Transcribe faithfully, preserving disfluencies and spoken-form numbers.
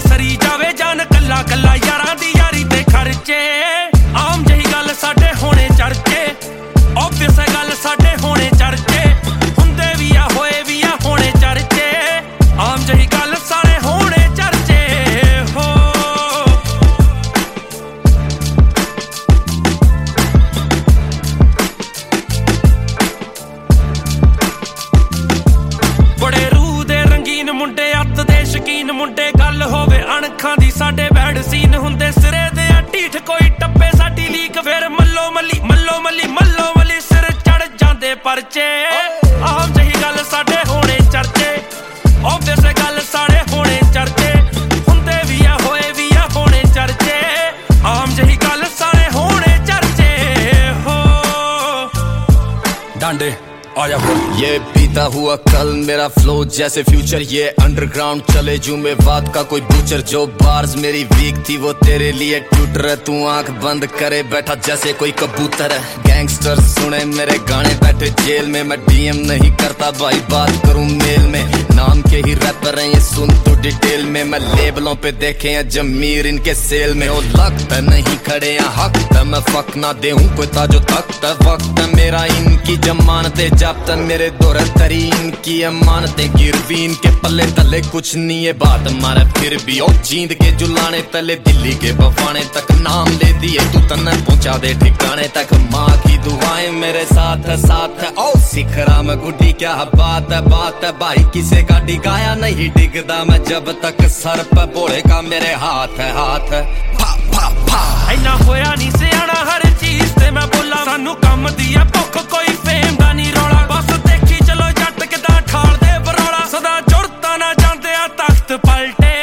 सरी जावे जान कल्ला कल्ला यारां दी यारी ते खर्चे आम जही गल साडे होने चर्चे ऑब्वियस है गल साडे होने चर्चे हुंदे भी आ होए भी आ होने चर्चे आम जही गल सारे होने चर्चे हो बड़े रूह दे रंगीन मुंडे अत दे शकीन मुंडे गल होवे अणखां दी साडे बैड सीन हुंदे सिरे दे ढीठ कोई टप्पे साडी लीक फिर मल्लो मल्ली मल्लो मल्ली मल्लो मल्ली सिर चढ़ जांदे परचे आम जही गल साडे होने चर्चे ऑब्वियस गल सारे होने चर्चे हुंदे भी आ होए भी आ होने चर्चे आम जही गल सारे होने चर्चे हो डांडे आया हो ये पीता हुआ कल मेरा फ्लो जैसे फ्यूचर ये अंडरग्राउंड चले जुमे बात का कोई बूचर जो बार्स मेरी वीक थी वो तेरे लिए ट्यूटर है तू आंख बंद करे बैठा जैसे कोई कबूतर है गैंगस्टर सुने मेरे गाने बैठे जेल में मैं डीएम नहीं करता भाई बात करूं मेल में नाम के ही रैपर हैं ये सुन तो डिटेल में मैं लेबलों पे देखे हैं जमीर इनके सेल में ओ लगता नहीं खड़े हैं हक मैं फक ना दे हूं कोई ताजो तख्त वक्त मेरा इनकी जमानते जब तक मेरे दौर तरीन की अमानतें गिरवी इनके पल्ले तले कुछ नहीं है बात मारे फिर भी ओ जींद के जुलाने तले दिल्ली के बफाने तक नाम ले दिए तू तन्ने पहुंचा दे ठिकाने तक माँ की दुआएं मेरे साथ है साथ है ओ सिखरा में गुड्डी क्या बात है बात है भाई किसे का डिगाया नहीं डिगदा मैं जब तक सर पे बोले का मेरे हाथ है हाथ है फा फा फा इना होया नहीं सियाना हर चीज ते मैं बोला सानू कम दी है भुख कोई फेम दा नहीं रौला बस देखी चलो जट किदां ठाल दे बरौला सदा जुड़ता ना जांदे आ तख्त पलटे